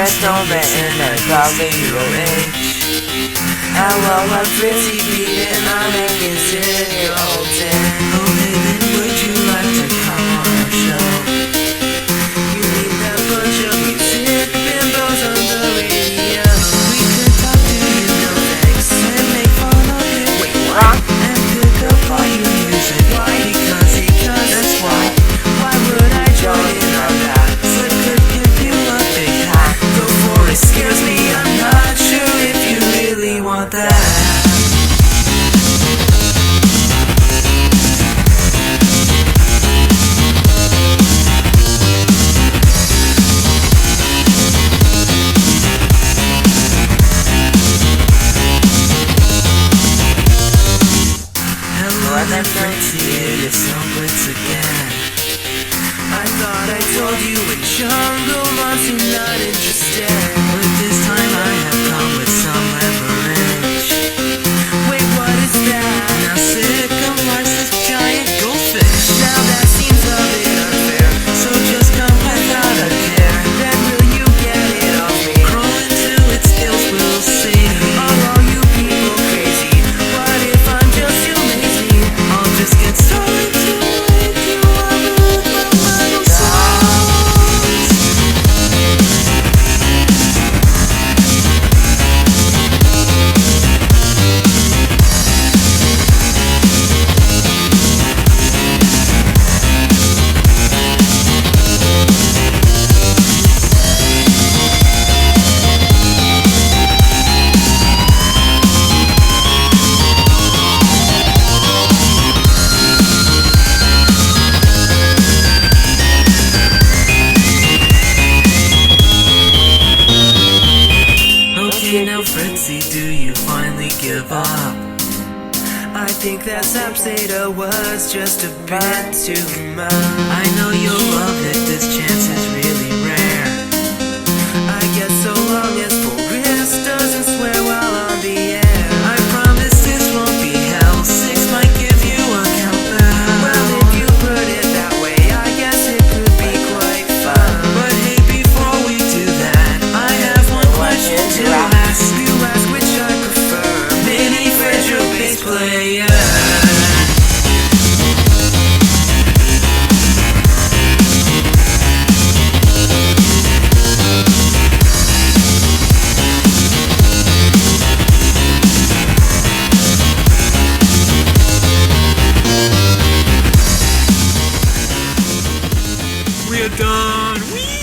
red snowman in a closet your age. Hello, I'm Fritzy Pete and I'm making City Alton. Oh hey then, would you like to come on our show? You need that bunch of music bimbos on the radio. We could talk to you, no thanks, and make fun of you. Wait, what? And pick up all your music. Why? Because that's why. Why would I join in on that? So it could give you a big hat. Go for it, scares me, I'm not sure if you really want that. Hello, Fritzy, it is Silverblitz again. I thought I told you in Jungle Monster not interested. But this time I have come with some leverage. Wait, what is that? Now Sickum likes this giant goldfish. Now that seems a bit unfair. So just come without a care. Then will you get it off me? Crawl into its scales, we'll see. Oh, all you people crazy. What if I'm just too lazy? I'll just get started to wake you up with my metal songs. Okay, now Fritzy, do you finally give up? I think that Sapsada was just a bit too much. I know you'll love it, this chance is really rare. I guess so long as Boris doesn't swear while on the air. I promise this won't be hell, 6 might give you a countdown. Well, if you put it that way, I guess it could be quite fun. But hey, before we do that, I have one question to ask. You ask which I prefer, Mini Fridge or bass player? We are done. Whee!